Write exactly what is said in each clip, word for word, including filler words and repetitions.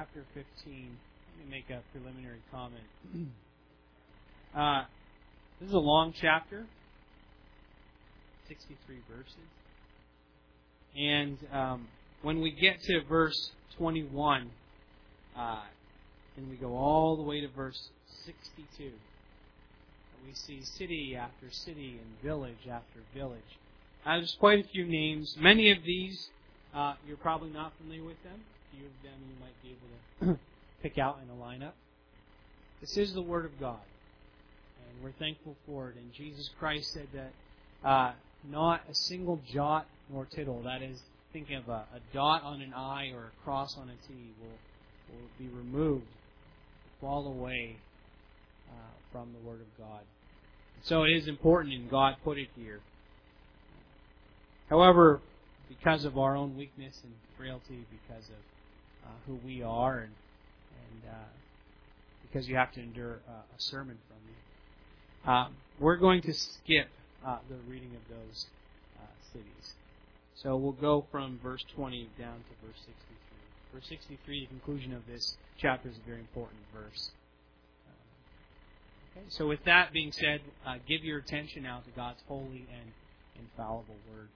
chapter fifteen. Let me make a preliminary comment. Uh, this is a long chapter, sixty-three verses. And um, when we get to verse twenty-one, uh, and we go all the way to verse sixty-two, we see city after city and village after village. Uh, there's quite a few names. Many of these, uh, you're probably not familiar with them. A few of them you might be able to pick out in a lineup. This is the Word of God, and we're thankful for it. And Jesus Christ said that uh, not a single jot nor tittle, that is, thinking of a, a dot on an I or a cross on a T, will, will be removed, fall away uh, from the Word of God. So it is important, and God put it here. However, because of our own weakness and frailty, because of uh, who we are, and, and uh, because you have to endure uh, a sermon from me, uh, we're going to skip uh, the reading of those uh, cities. So we'll go from verse twenty down to verse sixty-three. Verse sixty-three, the conclusion of this chapter, is a very important verse. Uh, okay, so with that being said, uh, give your attention now to God's holy and infallible Word.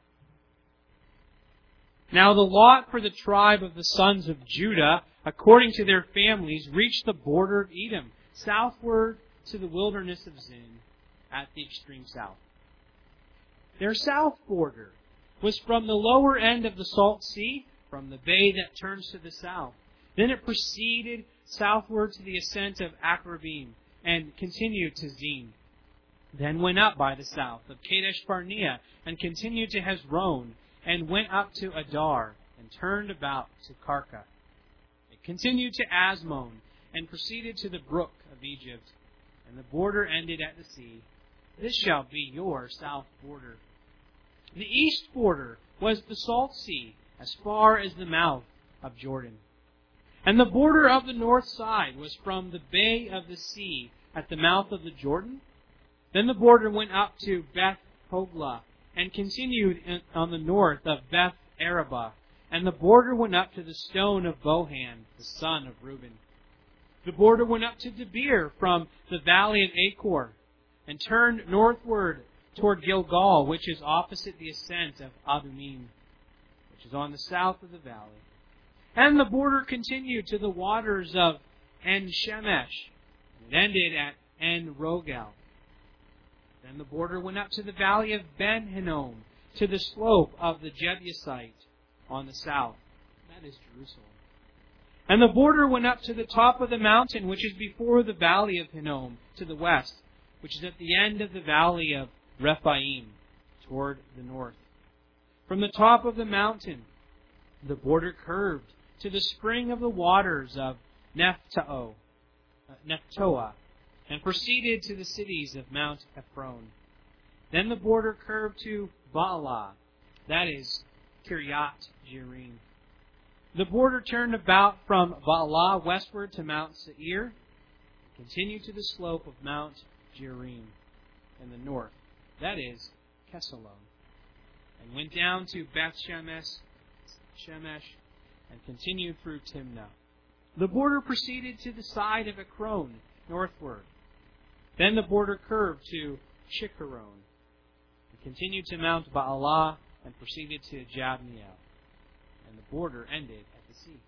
Now the lot for the tribe of the sons of Judah, according to their families, reached the border of Edom, southward to the wilderness of Zin, at the extreme south. Their south border was from the lower end of the Salt Sea, from the bay that turns to the south. Then it proceeded southward to the ascent of Akrabim, and continued to Zin. Then went up by the south of Kadesh Barnea, and continued to Hezron, and went up to Adar, and turned about to Karka. It continued to Asmon, and proceeded to the brook of Egypt, and the border ended at the sea. This shall be your south border. The east border was the Salt Sea, as far as the mouth of Jordan. And the border of the north side was from the bay of the sea at the mouth of the Jordan. Then the border went up to Beth Hoglah, and continued in, on the north of Beth Arabah, and the border went up to the stone of Bohan, the son of Reuben. The border went up to Debir from the valley of Achor, and turned northward toward Gilgal, which is opposite the ascent of Adumim, which is on the south of the valley. And the border continued to the waters of En-Shemesh, and it ended at En-Rogel. Then the border went up to the valley of Ben-Hinnom, to the slope of the Jebusite on the south. That is Jerusalem. And the border went up to the top of the mountain, which is before the valley of Hinnom, to the west, which is at the end of the valley of Rephaim, toward the north. From the top of the mountain, the border curved to the spring of the waters of Nephtoah, uh, Nephtoah, and proceeded to the cities of Mount Ephron. Then the border curved to Baalah, that is Kiryat Jearim. The border turned about from Baalah westward to Mount Seir, and continued to the slope of Mount Jearim in the north, that is Kesalon, and went down to Beth Shemesh, Shemesh, and continued through Timnah. The border proceeded to the side of Ekron, northward. Then the border curved to Shikharon, and continued to Mount Baalah, and proceeded to Jabneel, and the border ended at the sea.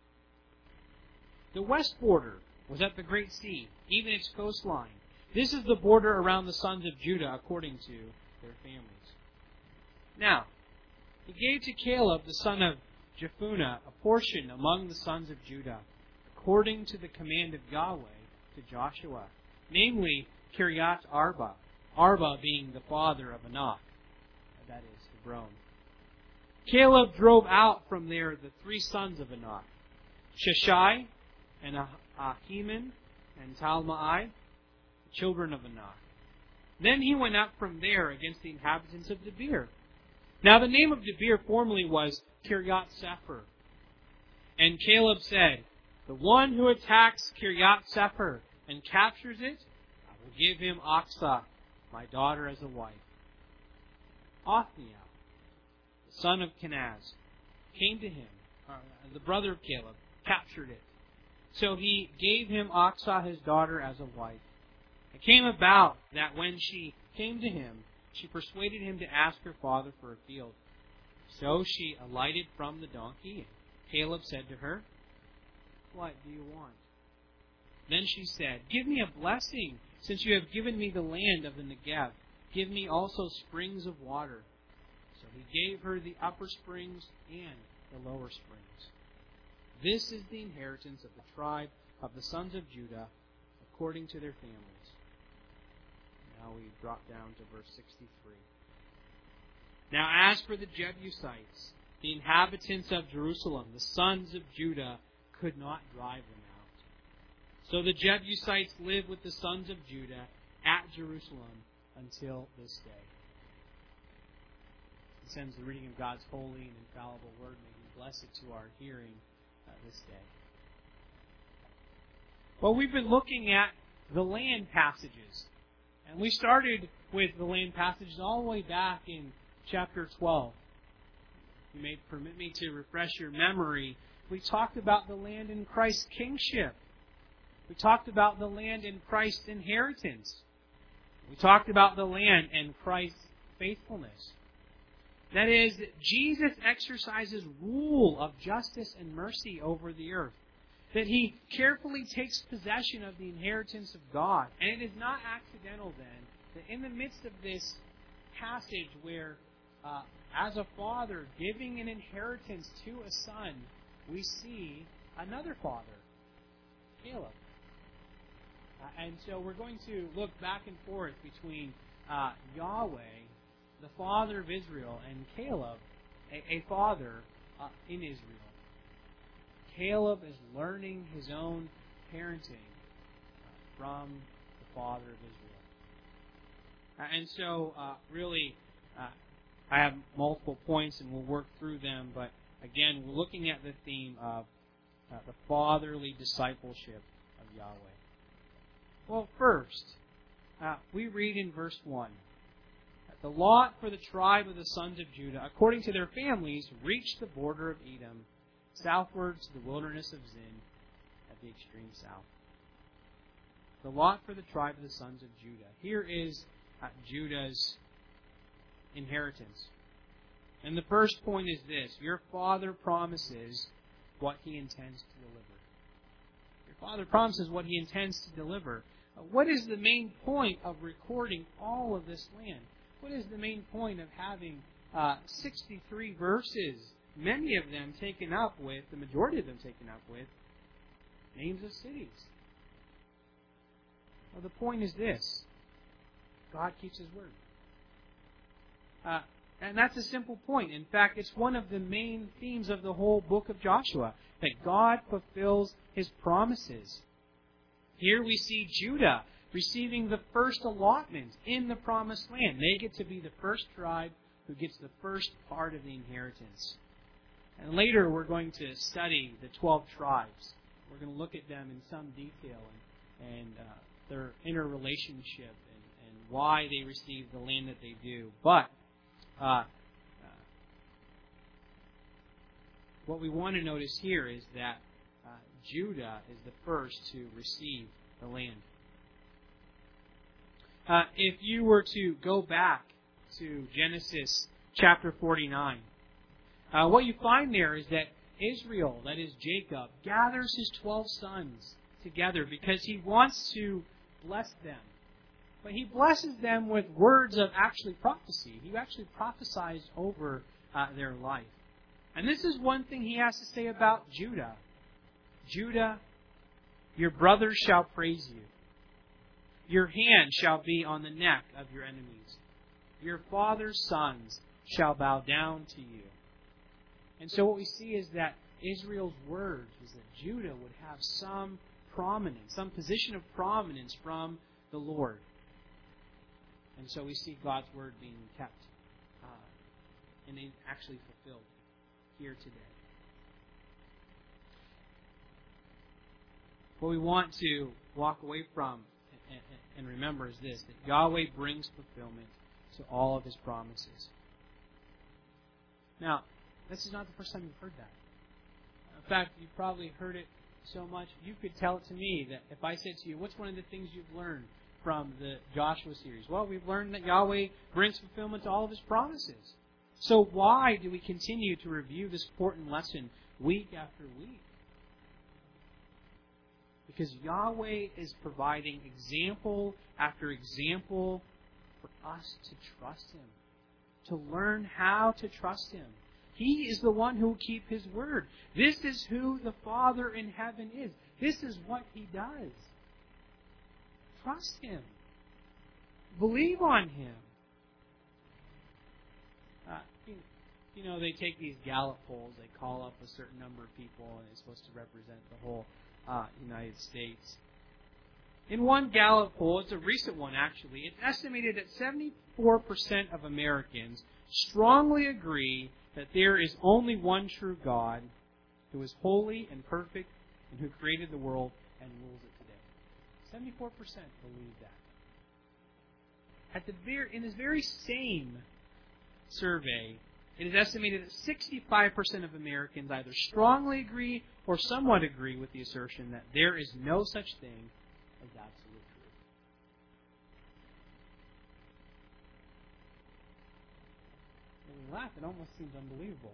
The west border was at the Great Sea, even its coastline. This is the border around the sons of Judah according to their families. Now, he gave to Caleb, the son of Jephunneh, a portion among the sons of Judah, according to the command of Yahweh to Joshua, namely Kiryat Arba, Arba being the father of Anak, that is Hebron. Caleb drove out from there the three sons of Anak, Sheshai and Ahiman and Talmai, the children of Anak. Then he went up from there against the inhabitants of Debir. Now the name of Debir formerly was Kiryat Sefer. And Caleb said, the one who attacks Kiryat Sefer and captures it, I will give him Aksah, my daughter, as a wife. Othniel, the son of Kenaz, came to him, uh, the brother of Caleb, captured it, So he gave him Achsah his daughter as a wife. It came about that when she came to him, she persuaded him to ask her father for a field. So she alighted from the donkey, and Caleb said to her, "What do you want?" Then she said, "Give me a blessing, since you have given me the land of the Negev. Give me also springs of water." So he gave her the upper springs and the lower springs. This is the inheritance of the tribe of the sons of Judah, according to their families. Now we drop down to verse sixty-three. Now as for the Jebusites, the inhabitants of Jerusalem, the sons of Judah could not drive them out. So the Jebusites live with the sons of Judah at Jerusalem until this day. He sends the reading of God's holy and infallible word. May He bless it to our hearing uh, this day. Well, we've been looking at the land passages. And we started with the land passages all the way back in chapter twelve. You may permit me to refresh your memory. We talked about the land in Christ's kingship. We talked about the land in Christ's inheritance. We talked about the land and Christ's faithfulness. That is, Jesus exercises rule of justice and mercy over the earth. That He carefully takes possession of the inheritance of God. And it is not accidental then that in the midst of this passage where, uh, as a father giving an inheritance to a son, we see another father, Caleb. Uh, and so we're going to look back and forth between uh, Yahweh, the father of Israel, and Caleb, a, a father uh, in Israel. Caleb is learning his own parenting uh, from the father of Israel. Uh, and so, uh, really, uh, I have multiple points and we'll work through them, but again, we're looking at the theme of uh, the fatherly discipleship of Yahweh. Well, first, uh, we read in verse one, "The lot for the tribe of the sons of Judah, according to their families, reached the border of Edom, southward to the wilderness of Zin, at the extreme south." The lot for the tribe of the sons of Judah. Here is uh, Judah's inheritance. And the first point is this: your father promises what he intends to deliver. Your father promises what he intends to deliver. Uh, what is the main point of recording all of this land? What is the main point of having uh, sixty-three verses, many of them taken up with, the majority of them taken up with, names of cities? Well, the point is this: God keeps His word. Uh, and that's a simple point. In fact, it's one of the main themes of the whole book of Joshua, that God fulfills His promises. Here we see Judah receiving the first allotment in the promised land. They get to be the first tribe who gets the first part of the inheritance. And later we're going to study the twelve tribes. We're going to look at them in some detail and, and uh, their interrelationship and, and why they receive the land that they do. But uh, uh, what we want to notice here is that uh, Judah is the first to receive the land. Uh, if you were to go back to Genesis chapter forty-nine, uh, what you find there is that Israel, that is Jacob, gathers his twelve sons together because he wants to bless them. But he blesses them with words of actually prophecy. He actually prophesies over uh, their life. And this is one thing he has to say about Judah. Judah, your brothers shall praise you. Your hand shall be on the neck of your enemies. Your father's sons shall bow down to you. And so what we see is that Israel's words was that Judah would have some prominence, some position of prominence from the Lord. And so we see God's word being kept uh, and actually fulfilled here today. What we want to walk away from and remember is this, that Yahweh brings fulfillment to all of His promises. Now, this is not the first time you've heard that. In fact, you've probably heard it so much. You could tell it to me that if I said to you, what's one of the things you've learned from the Joshua series? Well, we've learned that Yahweh brings fulfillment to all of His promises. So why do we continue to review this important lesson week after week? Because Yahweh is providing example after example for us to trust Him, to learn how to trust Him. He is the one who will keep His word. This is who the Father in heaven is. This is what He does. Trust Him. Believe on Him. Uh, you, you know, they take these Gallup polls. They call up a certain number of people, and it's supposed to represent the whole uh, United States. In one Gallup poll, it's a recent one actually, it's estimated that seventy-four percent of Americans strongly agree that there is only one true God who is holy and perfect and who created the world and rules it today. seventy-four percent believe that. At the very, in this very same survey, it is estimated that sixty-five percent of Americans either strongly agree or somewhat agree with the assertion that there is no such thing as absolute truth. When we laugh, it almost seems unbelievable.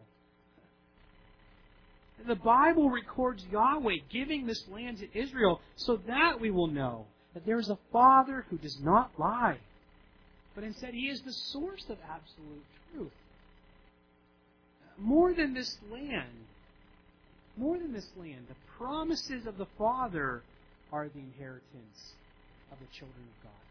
The Bible records Yahweh giving this land to Israel so that we will know that there is a Father who does not lie, but instead He is the source of absolute truth. More than this land, more than this land, the promises of the Father are the inheritance of the children of God.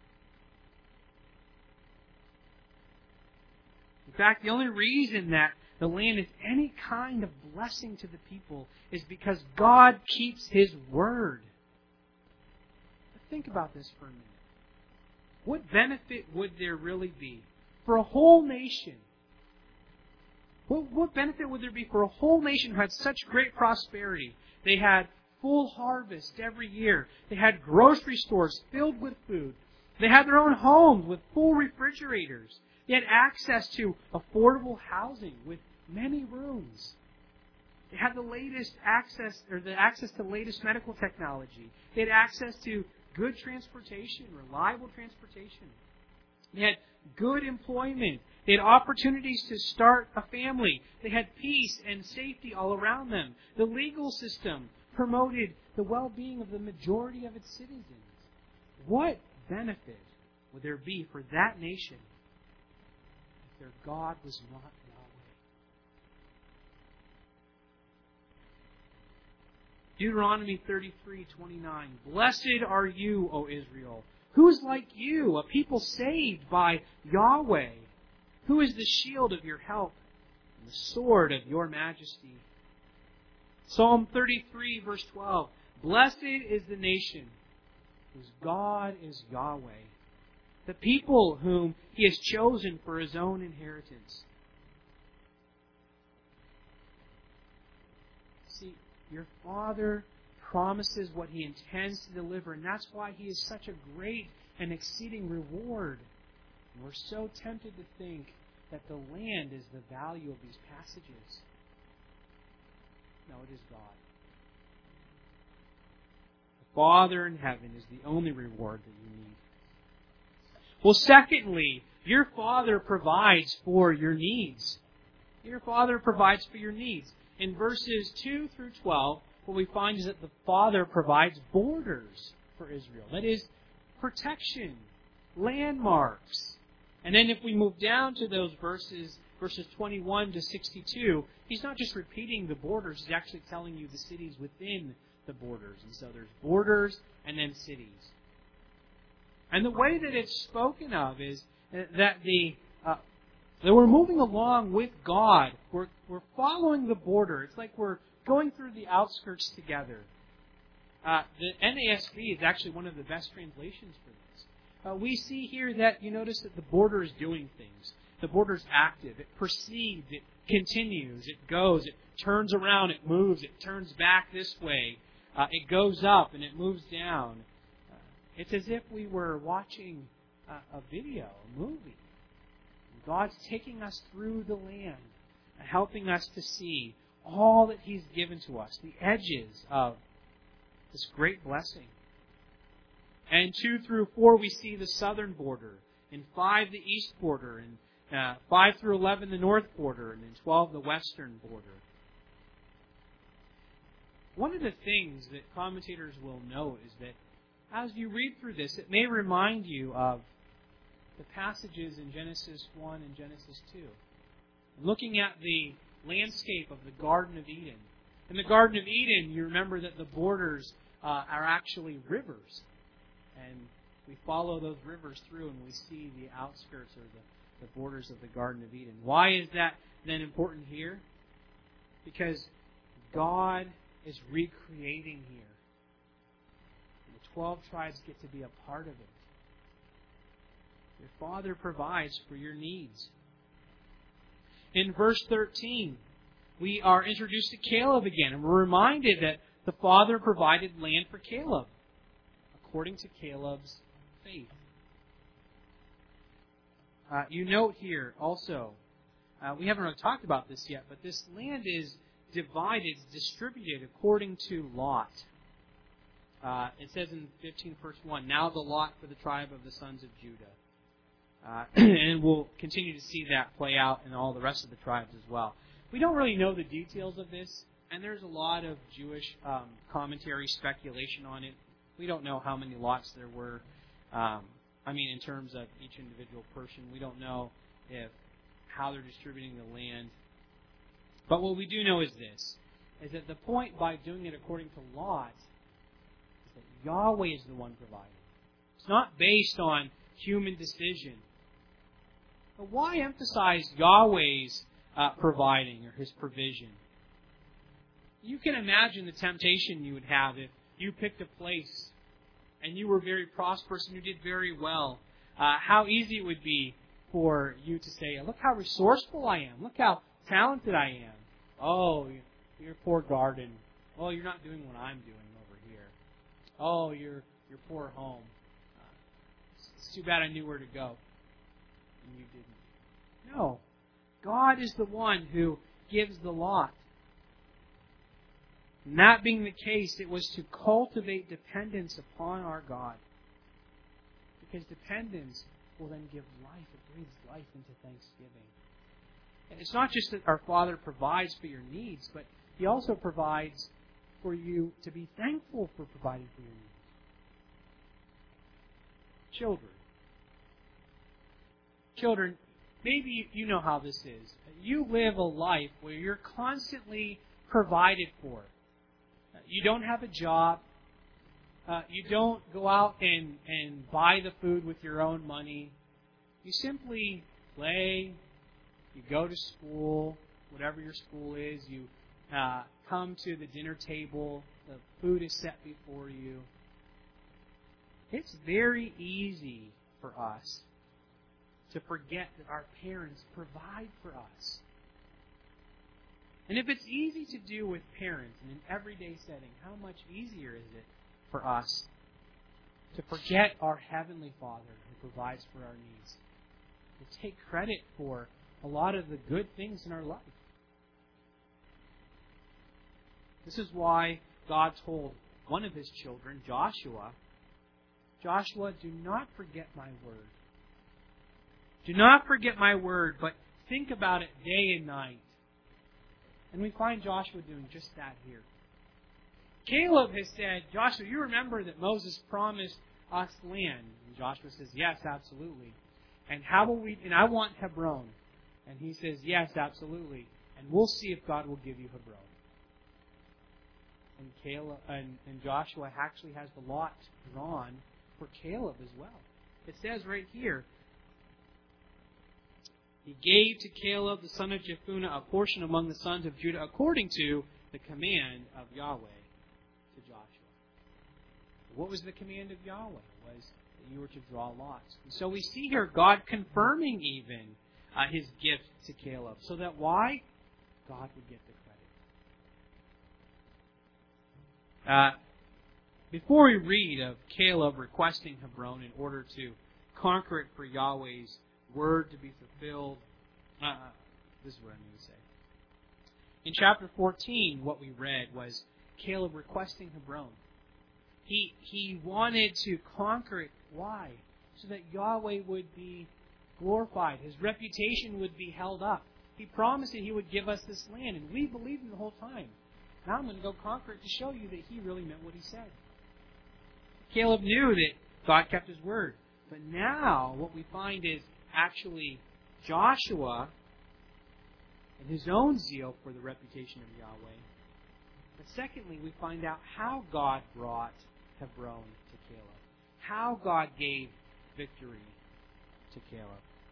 In fact, the only reason that the land is any kind of blessing to the people is because God keeps His word. But think about this for a minute. What benefit would there really be for a whole nation? What, what benefit would there be for a whole nation who had such great prosperity? They had full harvest every year. They had grocery stores filled with food. They had their own homes with full refrigerators. They had access to affordable housing with many rooms. They had the latest access, or the access to latest medical technology. They had access to good transportation, reliable transportation. They had good employment. They had opportunities to start a family. They had peace and safety all around them. The legal system promoted the well-being of the majority of its citizens. What benefit would there be for that nation if their God was not Yahweh? Deuteronomy thirty-three twenty-nine. Blessed are you, O Israel. Who is like you, a people saved by Yahweh? Who is the shield of your help and the sword of your majesty? Psalm thirty-three, verse twelve. Blessed is the nation whose God is Yahweh, the people whom He has chosen for His own inheritance. See, your Father promises what He intends to deliver, and that's why He is such a great and exceeding reward. And we're so tempted to think that the land is the value of these passages. No, it is God. The Father in heaven is the only reward that you need. Well, secondly, your Father provides for your needs. Your Father provides for your needs. In verses two through twelve, what we find is that the Father provides borders for Israel. That is, protection, landmarks. And then if we move down to those verses, verses twenty-one to sixty-two, He's not just repeating the borders, He's actually telling you the cities within the borders. And so there's borders and then cities. And the way that it's spoken of is that the uh, that we're moving along with God. We're we're following the border. It's like we're going through the outskirts together. Uh, the N A S B is actually one of the best translations for this. Uh, we see here that you notice that the border is doing things. The border is active. It proceeds. It continues. It goes. It turns around. It moves. It turns back this way. Uh, it goes up and it moves down. Uh, it's as if we were watching uh, a video, a movie. God's taking us through the land, helping us to see all that He's given to us, the edges of this great blessing. And two through four, we see the southern border. In five, the east border. And uh, five through eleven, the north border. And in twelve, the western border. One of the things that commentators will note is that as you read through this, it may remind you of the passages in Genesis one and Genesis two. Looking at the landscape of the Garden of Eden. In the Garden of Eden, you remember that the borders uh, are actually rivers. And we follow those rivers through and we see the outskirts or the, the borders of the Garden of Eden. Why is that then important here? Because God is recreating here. And the twelve tribes get to be a part of it. Your Father provides for your needs. In verse thirteen, we are introduced to Caleb again, and we're reminded that the Father provided land for Caleb, according to Caleb's faith. Uh, you note here also, uh, we haven't really talked about this yet, but this land is divided, distributed according to lot. Uh, it says in fifteen, verse one, now the lot for the tribe of the sons of Judah. Uh, and we'll continue to see that play out in all the rest of the tribes as well. We don't really know the details of this, and there's a lot of Jewish um, commentary, speculation on it. We don't know how many lots there were. Um, I mean, in terms of each individual person, we don't know if how they're distributing the land. But what we do know is this, is that the point by doing it according to Lot is that Yahweh is the one providing. It's not based on human decision. But why emphasize Yahweh's uh, providing or His provision? You can imagine the temptation you would have if you picked a place and you were very prosperous and you did very well. Uh, how easy it would be for you to say, look how resourceful I am. Look how talented I am. Oh, your poor garden. Oh, you're not doing what I'm doing over here. Oh, your your poor home. Uh, it's too bad I knew where to go. And you didn't. No. God is the one who gives the lot. And that being the case, it was to cultivate dependence upon our God. Because dependence will then give life. It breathes life into thanksgiving. And it's not just that our Father provides for your needs, but He also provides for you to be thankful for providing for your needs. Children. Children, maybe you know how this is. You live a life where you're constantly provided for. You don't have a job. Uh, you don't go out and, and buy the food with your own money. You simply play. You go to school, whatever your school is. You uh, come to the dinner table. The food is set before you. It's very easy for us to forget that our parents provide for us. And if it's easy to do with parents in an everyday setting, how much easier is it for us to forget our Heavenly Father who provides for our needs? To take credit for a lot of the good things in our life. This is why God told one of His children, Joshua, Joshua, do not forget my word. Do not forget my word, but think about it day and night. And we find Joshua doing just that here. Caleb has said, Joshua, you remember that Moses promised us land. And Joshua says, yes, absolutely. And how will we, and I want Hebron. And he says, yes, absolutely. And we'll see if God will give you Hebron. And Caleb and, and Joshua actually has the lot drawn for Caleb as well. It says right here, He gave to Caleb, the son of Jephunneh, a portion among the sons of Judah, according to the command of Yahweh to Joshua. What was the command of Yahweh? It was that you were to draw lots. And so we see here God confirming even uh, His gift to Caleb. So that why? God would get the credit. Uh, before we read of Caleb requesting Hebron in order to conquer it for Yahweh's word to be fulfilled, uh, this is what I'm going to say. In chapter fourteen, what we read was Caleb requesting Hebron. He, he wanted to conquer it. Why? So that Yahweh would be glorified. His reputation would be held up. He promised that He would give us this land, and we believed Him the whole time. Now I'm going to go conquer it to show you that He really meant what He said. Caleb knew that God kept His word. But now what we find is actually Joshua and his own zeal for the reputation of Yahweh. But secondly, we find out how God brought Hebron to Caleb. How God gave victory to Caleb.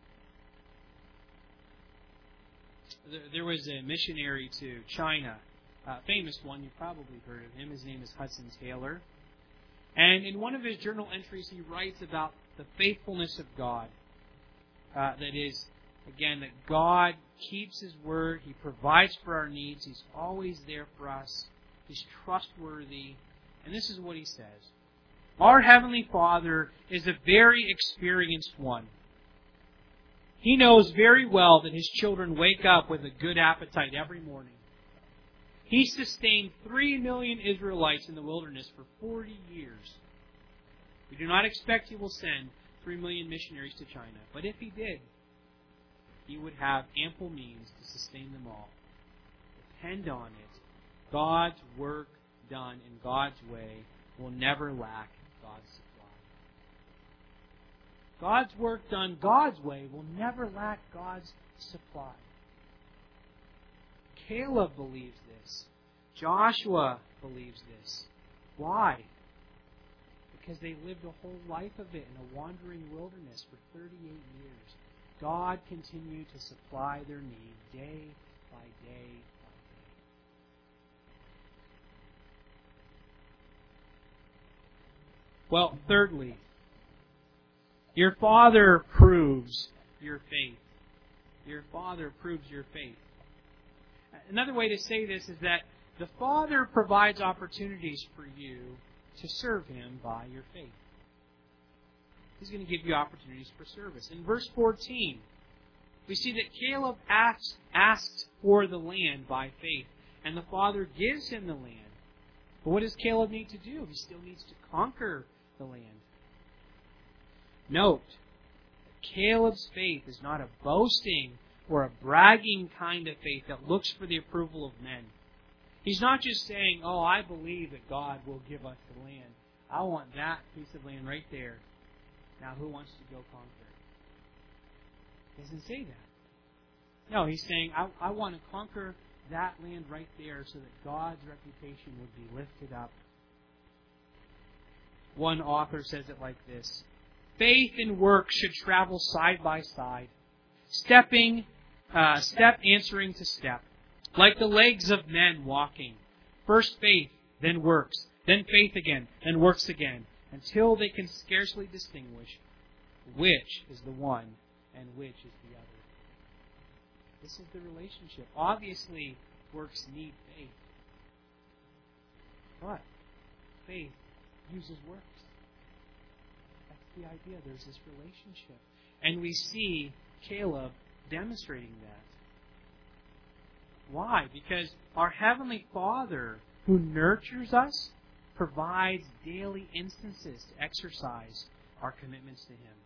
There was a missionary to China, a famous one, you've probably heard of him. His name is Hudson Taylor. And in one of his journal entries, he writes about the faithfulness of God. Uh, that is, again, that God keeps His word. He provides for our needs. He's always there for us. He's trustworthy. And this is what he says. Our Heavenly Father is a very experienced one. He knows very well that His children wake up with a good appetite every morning. He sustained three million Israelites in the wilderness for forty years. We do not expect He will send three million missionaries to China. But if He did, He would have ample means to sustain them all. Depend on it. God's work done in God's way will never lack God's supply. God's work done God's way will never lack God's supply. Caleb believes this. Joshua believes this. Why? Because they lived a whole life of it in a wandering wilderness for thirty-eight years. God continued to supply their need day by day by day. Well, thirdly, your Father proves your faith. Your Father proves your faith. Another way to say this is that the Father provides opportunities for you to serve Him by your faith. He's going to give you opportunities for service. In verse fourteen, we see that Caleb asked, asked for the land by faith, and the Father gives him the land. But what does Caleb need to do? He still needs to conquer the land. Note, Caleb's faith is not a boasting or a bragging kind of faith that looks for the approval of men. He's not just saying, oh, I believe that God will give us the land. I want that piece of land right there. Now, who wants to go conquer it? He doesn't say that. No, he's saying, I, I want to conquer that land right there so that God's reputation would be lifted up. One author says it like this. Faith and work should travel side by side, stepping, uh, step answering to step, like the legs of men walking. First faith, then works, then faith again, then works again, until they can scarcely distinguish which is the one and which is the other. This is the relationship. Obviously, works need faith. But faith uses works. That's the idea. There's this relationship. And we see Caleb demonstrating that. Why? Because our Heavenly Father, who nurtures us, provides daily instances to exercise our commitments to Him.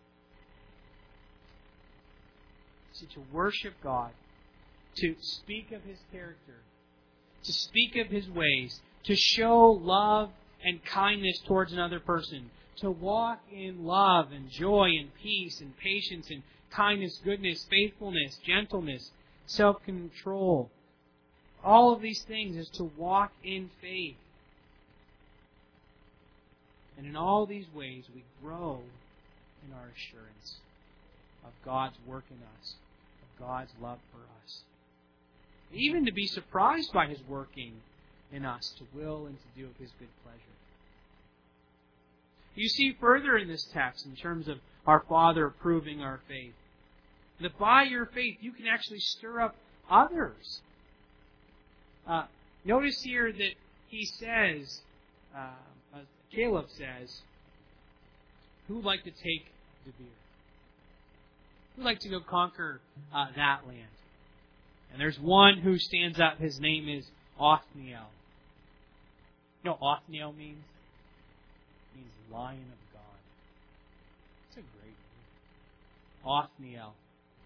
See, to worship God, to speak of His character, to speak of His ways, to show love and kindness towards another person, to walk in love and joy and peace and patience and kindness, goodness, faithfulness, gentleness, self-control. All of these things is to walk in faith. And in all these ways, we grow in our assurance of God's work in us, of God's love for us. Even to be surprised by His working in us, to will and to do of His good pleasure. You see further in this text, in terms of our Father approving our faith, that by your faith you can actually stir up others. Uh, notice here that he says, uh, uh, Caleb says, who would like to take Debir? Who would like to go conquer uh, that land? And there's one who stands up. His name is Othniel. You know what Othniel means? means Lion of God. It's a great name. Othniel.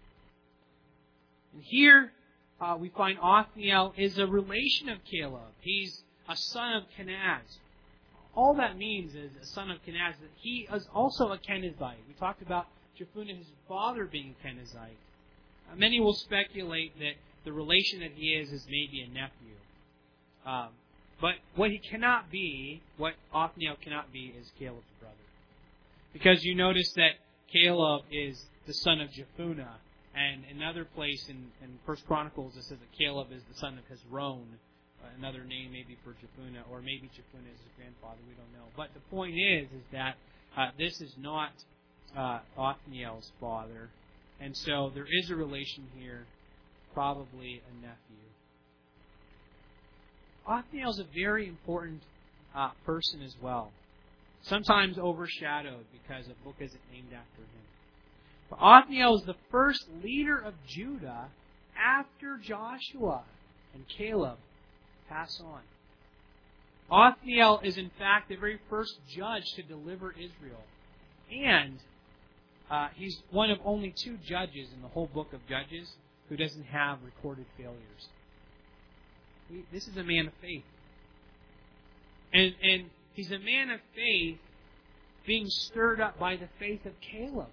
And here uh, we find Othniel is a relation of Caleb. He's a son of Kenaz. All that means is a son of Kenaz, that he is also a Kenizzite. We talked about Jephunneh, his father, being a Kenizzite. Uh, many will speculate that the relation that he is is maybe a nephew. Um, but what he cannot be, what Othniel cannot be, is Caleb's brother. Because you notice that Caleb is the son of Jephunneh. And another place in, in First Chronicles it says that Caleb is the son of Hezron. Another name maybe for Jephunneh, or maybe Jephunneh is his grandfather, we don't know. But the point is, is that uh, this is not uh, Othniel's father. And so there is a relation here, probably a nephew. Othniel is a very important uh, person as well. Sometimes overshadowed because a book isn't named after him. But Othniel is the first leader of Judah after Joshua and Caleb pass on. Othniel is in fact the very first judge to deliver Israel. And uh, he's one of only two judges in the whole book of Judges who doesn't have recorded failures. He, this is a man of faith. And, and he's a man of faith being stirred up by the faith of Caleb.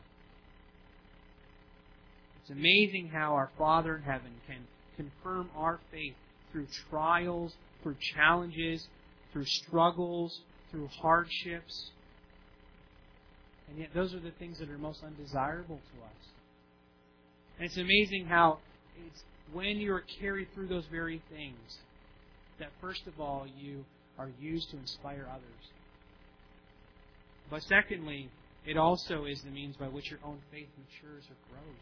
It's amazing how our Father in heaven can confirm our faith through trials, through challenges, through struggles, through hardships. And yet those are the things that are most undesirable to us. And it's amazing how it's when you're carried through those very things that first of all you are used to inspire others. But secondly, it also is the means by which your own faith matures or grows.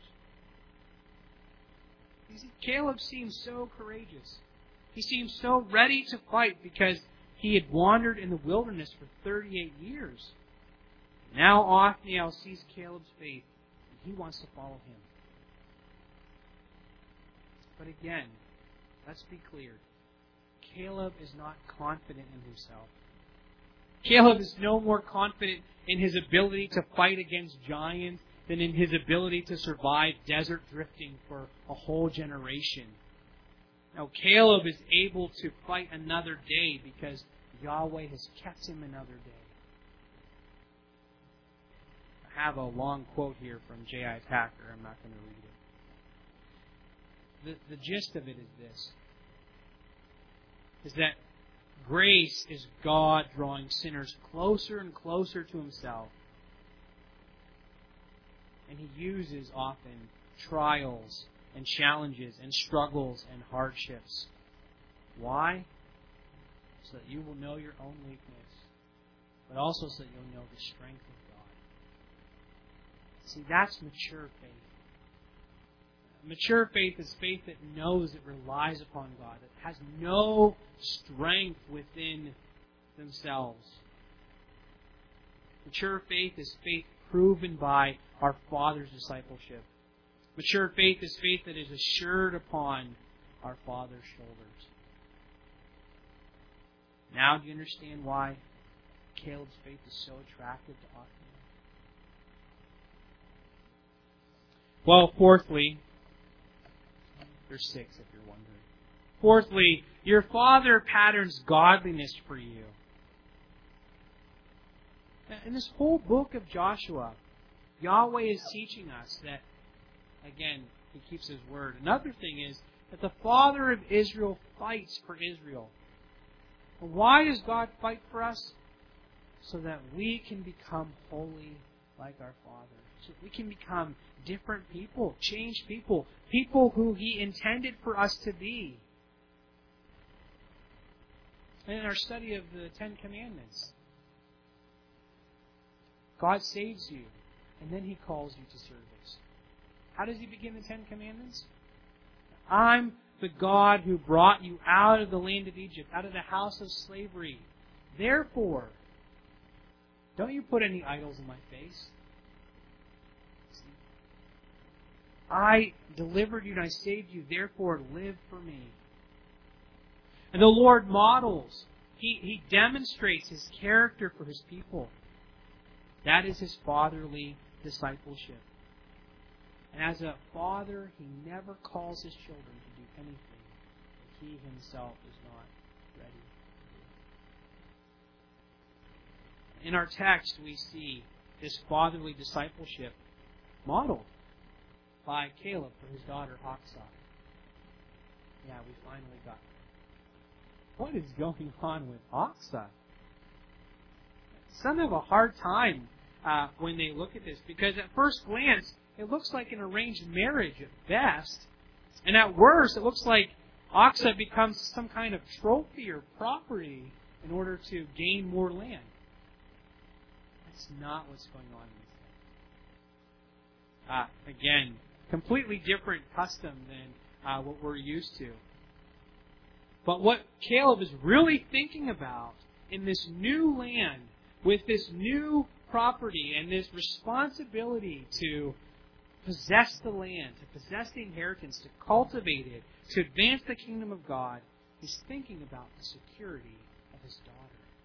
You see, Caleb seems so courageous. He seemed so ready to fight because he had wandered in the wilderness for thirty-eight years. Now Othniel sees Caleb's faith and he wants to follow him. But again, let's be clear. Caleb is not confident in himself. Caleb is no more confident in his ability to fight against giants than in his ability to survive desert drifting for a whole generation. Now, Caleb is able to fight another day because Yahweh has kept him another day. I have a long quote here from J I Packer. I'm not going to read it. The, the gist of it is this, is that grace is God drawing sinners closer and closer to Himself. And He uses often trials and challenges and struggles and hardships. Why? So that you will know your own weakness, but also so that you'll know the strength of God. See, that's mature faith. Mature faith is faith that knows it relies upon God, that has no strength within themselves. Mature faith is faith proven by our Father's discipleship. Mature faith is faith that is assured upon our Father's shoulders. Now do you understand why Caleb's faith is so attractive to Othniel? Well, fourthly, there's six if you're wondering. Fourthly, your Father patterns godliness for you. In this whole book of Joshua, Yahweh is teaching us that, again, He keeps His word. Another thing is that the Father of Israel fights for Israel. And why does God fight for us? So that we can become holy like our Father. So that we can become different people, changed people, people who He intended for us to be. And in our study of the Ten Commandments, God saves you, and then He calls you to service. How does He begin the Ten Commandments? I'm the God who brought you out of the land of Egypt, out of the house of slavery. Therefore, don't you put any idols in my face. I delivered you and I saved you, therefore live for me. And the Lord models, He, he demonstrates His character for His people. That is his fatherly discipleship. And as a father, he never calls his children to do anything that he himself is not ready to do. In our text, we see this fatherly discipleship modeled by Caleb for his daughter Achsah. Yeah, we finally got there. What is going on with Achsah? Some have a hard time uh, when they look at this, because at first glance, it looks like an arranged marriage at best. And at worst, it looks like Achsah becomes some kind of trophy or property in order to gain more land. That's not what's going on in this text. Uh, again, completely different custom than uh, what we're used to. But what Caleb is really thinking about in this new land, with this new property and this responsibility to possess the land, to possess the inheritance, to cultivate it, to advance the kingdom of God, he's thinking about the security of his daughter.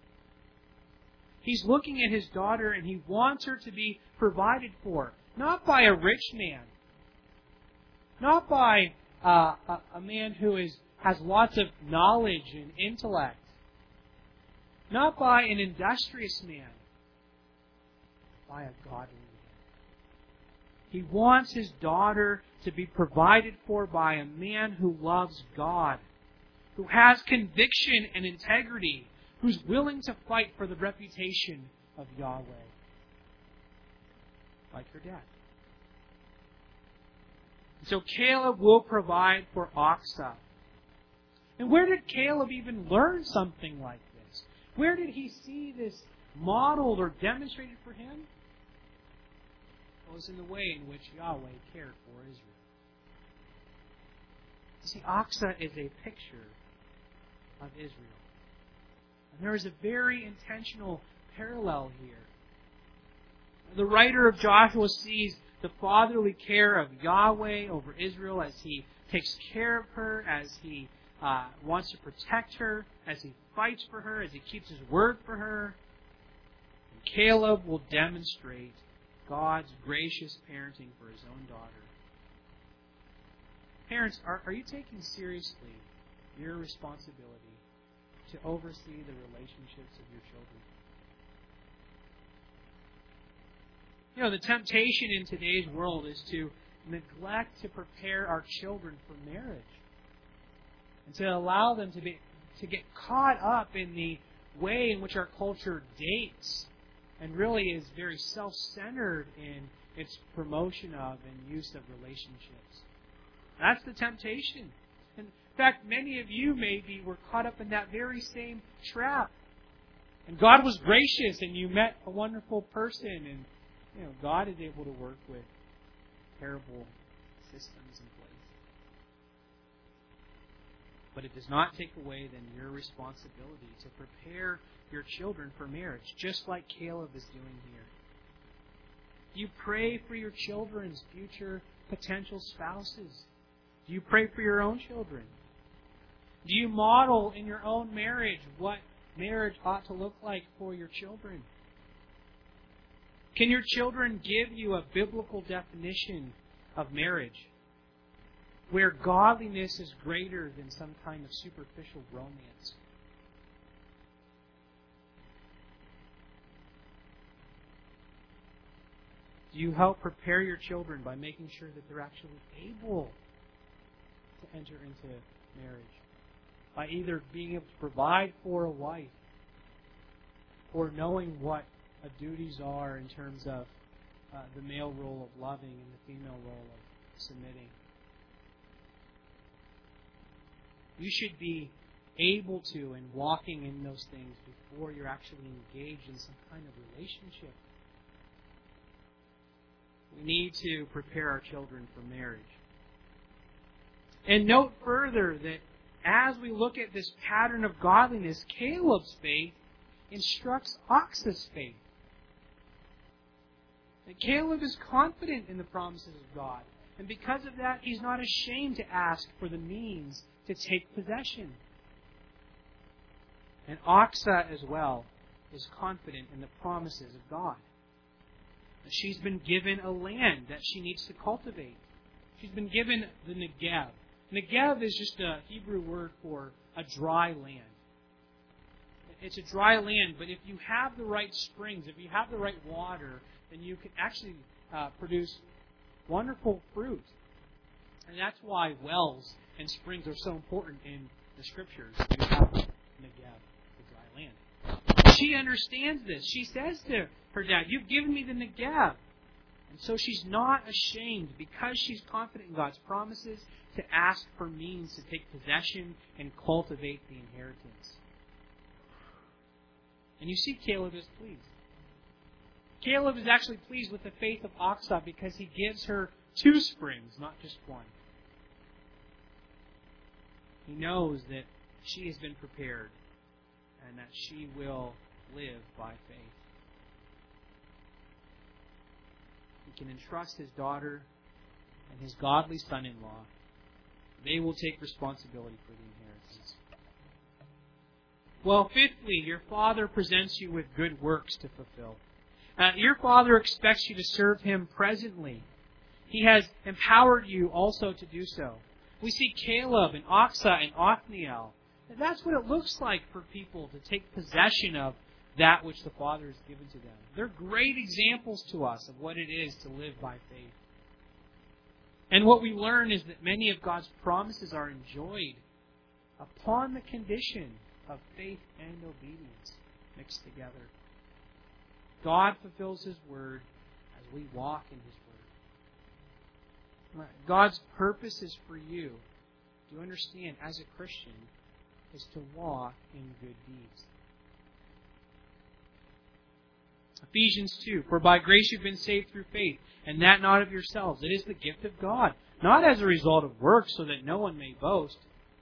He's looking at his daughter and he wants her to be provided for, not by a rich man, not by uh, a, a man who is, has lots of knowledge and intellect, not by an industrious man, by a godly man. He wants his daughter to be provided for by a man who loves God, who has conviction and integrity, who's willing to fight for the reputation of Yahweh, like her dad. So Caleb will provide for Achsah. And where did Caleb even learn something like this? Where did he see this modeled or demonstrated for him? It was in the way in which Yahweh cared for Israel. You see, Achsah is a picture of Israel. And there is a very intentional parallel here. The writer of Joshua sees the fatherly care of Yahweh over Israel as he takes care of her, as he uh, wants to protect her, as he fights for her, as he keeps his word for her. And Caleb will demonstrate God's gracious parenting for his own daughter. Parents, are, are you taking seriously your responsibility to oversee the relationships of your children? You know, the temptation in today's world is to neglect to prepare our children for marriage and to allow them to be to get caught up in the way in which our culture dates and really is very self-centered in its promotion of and use of relationships. That's the temptation. In fact, many of you maybe were caught up in that very same trap. And God was gracious and you met a wonderful person, and you know, God is able to work with terrible systems in place. But it does not take away then your responsibility to prepare your children for marriage, just like Caleb is doing here. Do you pray for your children's future potential spouses? Do you pray for your own children? Do you model in your own marriage what marriage ought to look like for your children? Can your children give you a biblical definition of marriage where godliness is greater than some kind of superficial romance? Do you help prepare your children by making sure that they're actually able to enter into marriage? By either being able to provide for a wife or knowing what the duties are in terms of uh, the male role of loving and the female role of submitting. You should be able to and walking in those things before you're actually engaged in some kind of relationship. We need to prepare our children for marriage. And note further that as we look at this pattern of godliness, Caleb's faith instructs Achsah's faith. And Caleb is confident in the promises of God. And because of that, he's not ashamed to ask for the means to take possession. And Achsah as well is confident in the promises of God. She's been given a land that she needs to cultivate. She's been given the Negev. Negev is just a Hebrew word for a dry land. It's a dry land, but if you have the right springs, if you have the right water, then you can actually uh, produce wonderful fruit. And that's why wells and springs are so important in the Scriptures. You have Negev, the dry land. She understands this. She says to her dad, "You've given me the Negev." And so she's not ashamed, because she's confident in God's promises, to ask for means to take possession and cultivate the inheritance. And you see Caleb is pleased. Caleb is actually pleased with the faith of Achsah because he gives her two springs, not just one. He knows that she has been prepared and that she will live by faith. He can entrust his daughter and his godly son-in-law. They will take responsibility for the inheritance. Well, fifthly, your Father presents you with good works to fulfill. Uh, your Father expects you to serve Him presently. He has empowered you also to do so. We see Caleb and Achsah and Othniel. And that's what it looks like for people to take possession of that which the Father has given to them. They're great examples to us of what it is to live by faith. And what we learn is that many of God's promises are enjoyed upon the condition of faith and obedience mixed together. God fulfills His Word as we walk in His Word. God's purpose is for you, do you understand, as a Christian, is to walk in good deeds. Ephesians two, "For by grace you've been saved through faith, and that not of yourselves. It is the gift of God, not as a result of works, so that no one may boast."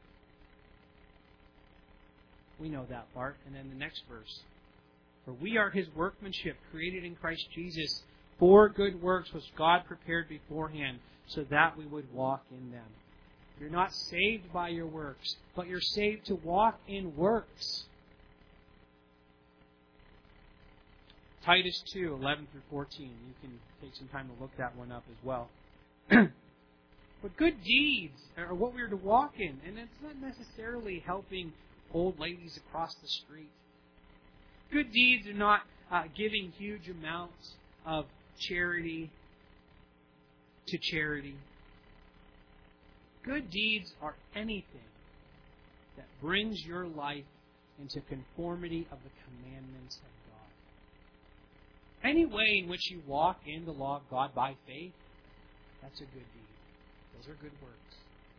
We know that part. And then the next verse. "For we are His workmanship, created in Christ Jesus, for good works which God prepared beforehand, so that we would walk in them." You're not saved by your works, but you're saved to walk in works. Titus two, eleven through fourteen. You can take some time to look that one up as well. But good deeds are what we're to walk in. And it's not necessarily helping old ladies across the street. Good deeds are not uh, giving huge amounts of charity to charity. Good deeds are anything that brings your life into conformity of the commandments of God. Any way in which you walk in the law of God by faith, that's a good deed. Those are good works.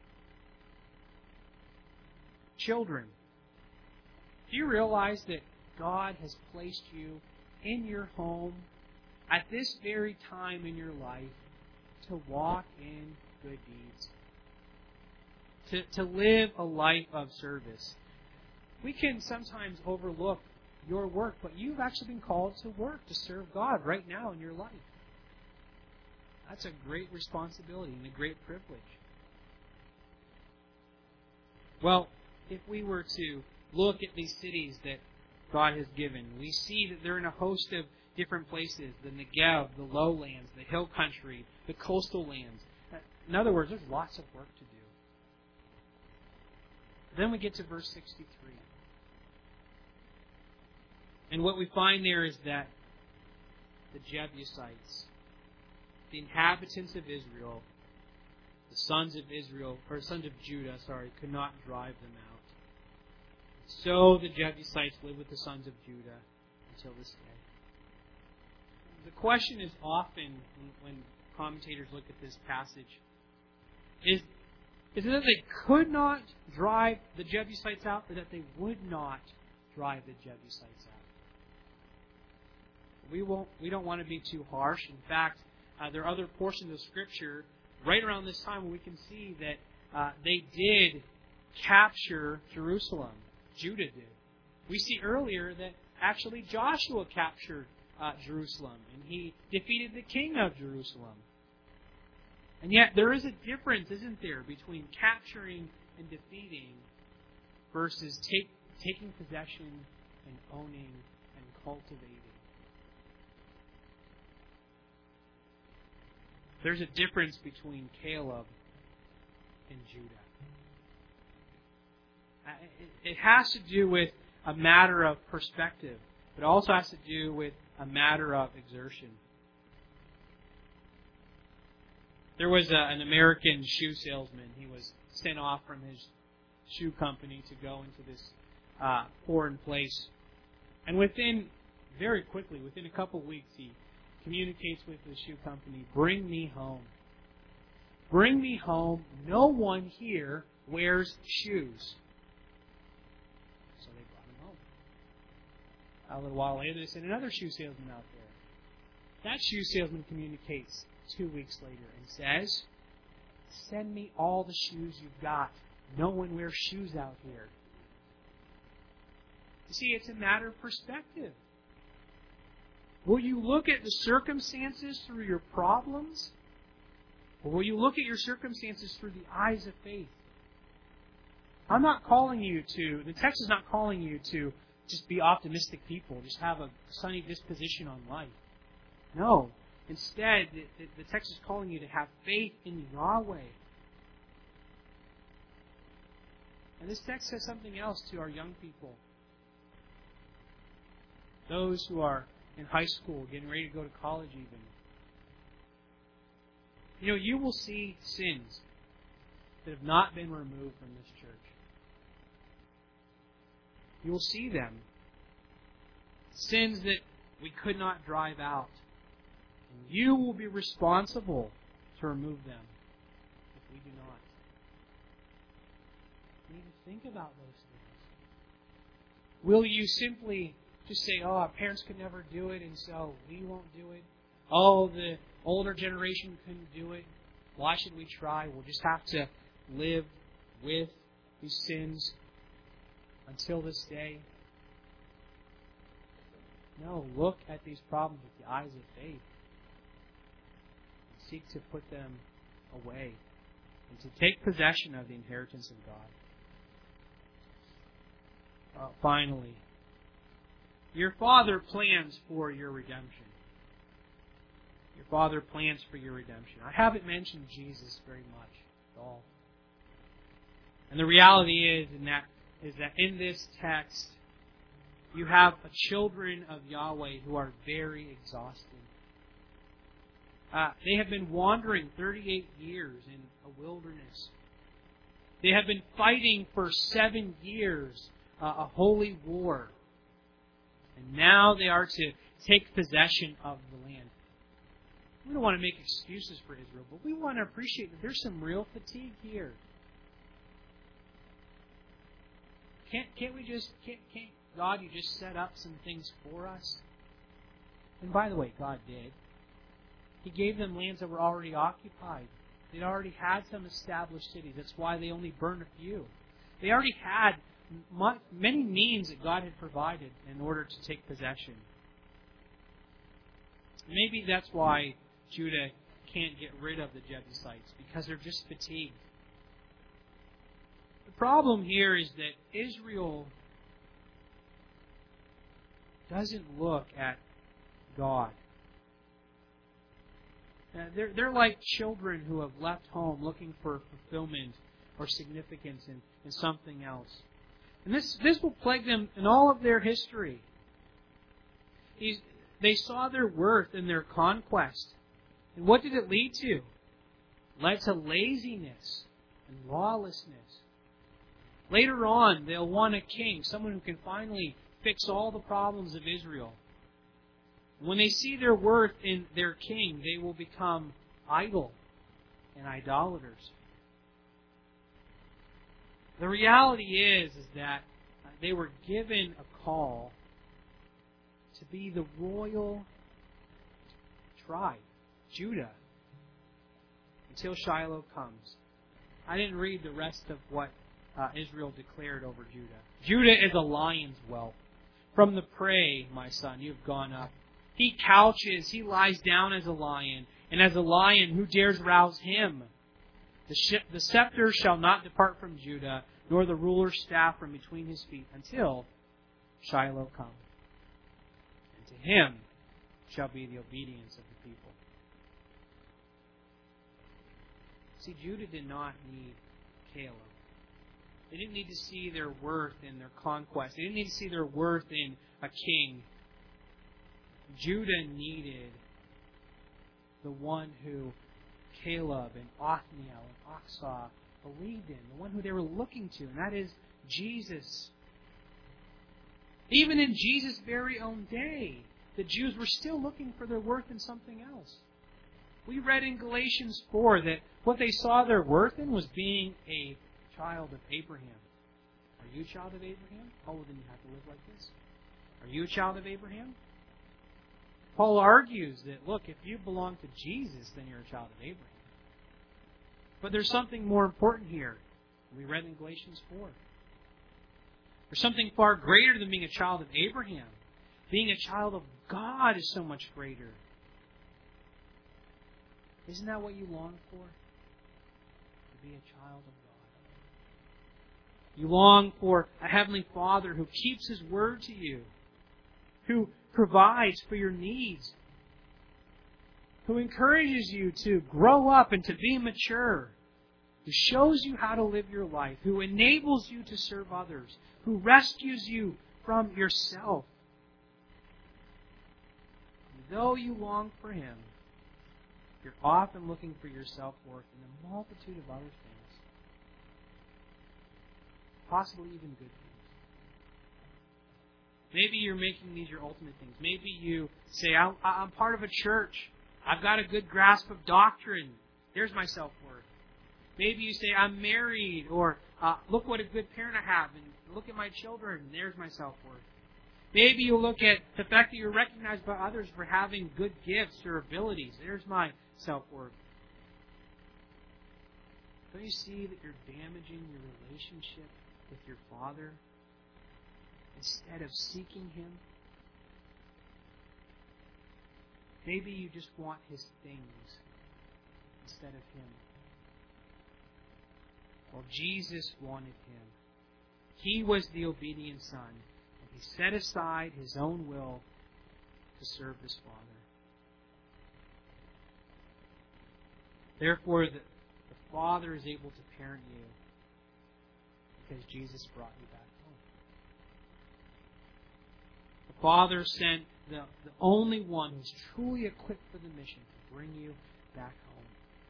Children, do you realize that God has placed you in your home at this very time in your life to walk in good deeds? To, to live a life of service. We can sometimes overlook your work, but you've actually been called to work, to serve God right now in your life. That's a great responsibility and a great privilege. Well, if we were to look at these cities that God has given, we see that they're in a host of different places. The Negev, the lowlands, the hill country, the coastal lands. In other words, there's lots of work to do. Then we get to verse sixty-three. And what we find there is that the Jebusites, the inhabitants of Israel, the sons of Israel, or sons of Judah, sorry, could not drive them out. So the Jebusites live with the sons of Judah until this day. The question is often, when commentators look at this passage, is Is it that they could not drive the Jebusites out, or that they would not drive the Jebusites out? We won't. We don't want to be too harsh. In fact, uh, there are other portions of Scripture right around this time where we can see that uh, they did capture Jerusalem. Judah did. We see earlier that actually Joshua captured uh, Jerusalem, and he defeated the king of Jerusalem. And yet there is a difference, isn't there, between capturing and defeating versus take, taking possession and owning and cultivating. There's a difference between Caleb and Judah. It has to do with a matter of perspective. It also has to do with a matter of exertion. There was a, an American shoe salesman. He was sent off from his shoe company to go into this uh, foreign place. And within, very quickly, within a couple of weeks, he communicates with the shoe company, bring me home. Bring me home. No one here wears shoes. So they brought him home. A little while later, they sent another shoe salesman out there. That shoe salesman communicates two weeks later and says, send me all the shoes you've got. No one wears shoes out here. You see, it's a matter of perspective. Will you look at the circumstances through your problems? Or will you look at your circumstances through the eyes of faith? I'm not calling you to, the text is not calling you to just be optimistic people, just have a sunny disposition on life. No. Instead, the, the text is calling you to have faith in Yahweh. And this text says something else to our young people. Those who are in high school, getting ready to go to college even. You know, you will see sins that have not been removed from this church. You will see them. Sins that we could not drive out. And you will be responsible to remove them if we do not. You need to think about those things. Will you simply just say, oh, our parents could never do it, and so we won't do it? Oh, the older generation couldn't do it. Why should we try? We'll just have to live with these sins until this day. No, look at these problems with the eyes of faith. And seek to put them away. And to take possession of the inheritance of God. Uh, finally, your Father plans for your redemption. Your Father plans for your redemption. I haven't mentioned Jesus very much at all. And the reality is, in that, is that in this text, you have a children of Yahweh who are very exhausted. Uh, they have been wandering thirty-eight years in a wilderness. They have been fighting for seven years uh, a holy war. And now they are to take possession of the land. We don't want to make excuses for Israel, but we want to appreciate that there's some real fatigue here. Can't can't we just can't can't God you just set up some things for us? And by the way, God did. He gave them lands that were already occupied. They'd already had some established cities. That's why they only burned a few. They already had many means that God had provided in order to take possession. Maybe that's why Judah can't get rid of the Jebusites, because they're just fatigued. The problem here is that Israel doesn't look at God. Uh, they're, they're like children who have left home looking for fulfillment or significance in, in something else. And this, this will plague them in all of their history. He's, they saw their worth in their conquest. And what did it lead to? It led to laziness and lawlessness. Later on, they'll want a king, someone who can finally fix all the problems of Israel. When they see their worth in their king, they will become idle and idolaters. The reality is, is that they were given a call to be the royal tribe, Judah, until Shiloh comes. I didn't read the rest of what uh, Israel declared over Judah. Judah is a lion's whelp. From the prey, my son, you have gone up. He couches, he lies down as a lion, and as a lion, who dares rouse him? The, sh- the scepter shall not depart from Judah, nor the ruler's staff from between his feet, until Shiloh come. And to him shall be the obedience of the people. See, Judah did not need Caleb. They didn't need to see their worth in their conquest. They didn't need to see their worth in a king. Judah needed the one who Caleb and Othniel and Achsah believed in, the one who they were looking to, and that is Jesus. Even in Jesus' very own day, the Jews were still looking for their worth in something else. We read in Galatians four that what they saw their worth in was being a child of Abraham. Are you a child of Abraham? Oh, well, then you have to live like this. Are you a child of Abraham? Paul argues that, look, if you belong to Jesus, then you're a child of Abraham. But there's something more important here. We read in Galatians four. There's something far greater than being a child of Abraham. Being a child of God is so much greater. Isn't that what you long for? To be a child of God. You long for a Heavenly Father who keeps His word to you, who provides for your needs, who encourages you to grow up and to be mature, who shows you how to live your life, who enables you to serve others, who rescues you from yourself. And though you long for Him, you're often looking for your self-worth in a multitude of other things, possibly even good things. Maybe you're making these your ultimate things. Maybe you say, I'm part of a church. I've got a good grasp of doctrine. There's my self-worth. Maybe you say, I'm married, or uh, look what a good parent I have, and look at my children. There's my self-worth. Maybe you look at the fact that you're recognized by others for having good gifts or abilities. There's my self-worth. Don't you see that you're damaging your relationship with your Father instead of seeking Him? Maybe you just want His things instead of Him. Well, Jesus wanted Him. He was the obedient Son, and He set aside His own will to serve His Father. Therefore, the, the Father is able to parent you because Jesus brought you back home. The Father sent the, the only one who's truly equipped for the mission to bring you back home.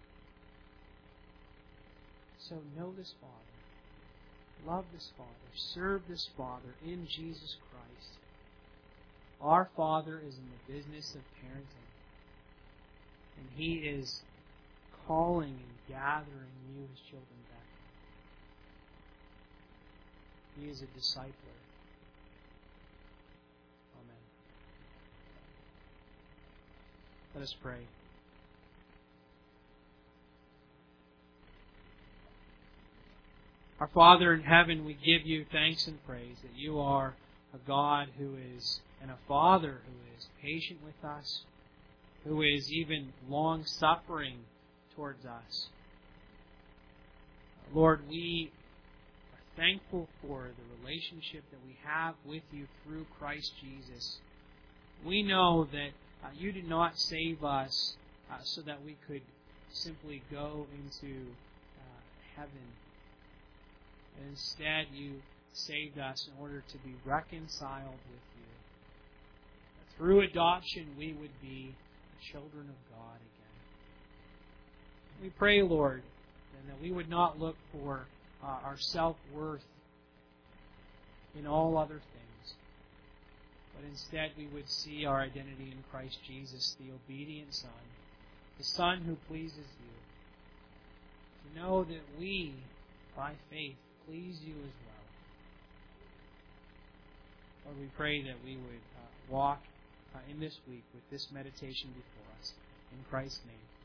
So know this Father. Love this Father. Serve this Father in Jesus Christ. Our Father is in the business of parenting. And He is calling and gathering you, His children, back. He is a discipler. Amen. Let us pray. Our Father in heaven, we give You thanks and praise that You are a God who is, and a Father who is patient with us, who is even long-suffering towards us. Lord, we are thankful for the relationship that we have with You through Christ Jesus. We know that uh, You did not save us uh, so that we could simply go into uh, heaven. And instead, You saved us in order to be reconciled with You. That through adoption, we would be the children of God again. We pray, Lord, and that we would not look for uh, our self-worth in all other things, but instead we would see our identity in Christ Jesus, the obedient Son, the Son who pleases You. To know that we, by faith, please You as well. Lord, we pray that we would uh, walk uh, in this week with this meditation before us. In Christ's name.